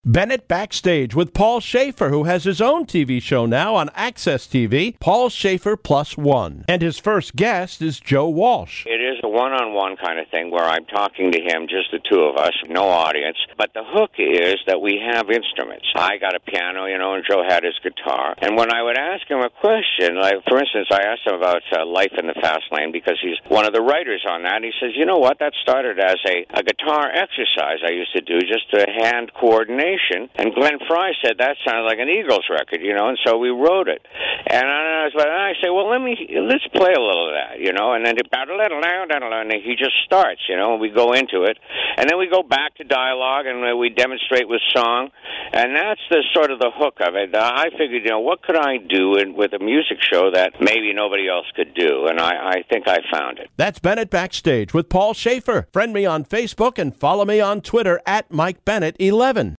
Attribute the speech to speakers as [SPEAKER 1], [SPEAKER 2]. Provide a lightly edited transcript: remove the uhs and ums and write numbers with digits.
[SPEAKER 1] Bennett Backstage with Paul Schaefer, who has his own TV show now on Access TV, Paul Schaefer Plus One. And his first guest is Joe Walsh.
[SPEAKER 2] It is a one-on-one kind of thing where I'm talking to him, just the two of us, no audience. But the hook is that we have instruments. I got a piano, and Joe had his guitar. And when I would ask him a question, like, for instance, I asked him about Life in the Fast Lane because he's one of the writers on that. And he says, you know what, that started as a guitar exercise I used to do, just to hand coordination. And Glenn Frey said that sounded like an Eagles record, and so we wrote it. And I say, well, let's play a little of that, and then and he just starts, and we go into it. And then we go back to dialogue and we demonstrate with song. And that's the sort of the hook of it. I figured, what could I do with a music show that maybe nobody else could do? And I think I found it.
[SPEAKER 1] That's Bennett Backstage with Paul Schaefer. Friend me on Facebook and follow me on Twitter at Mike Bennett 11.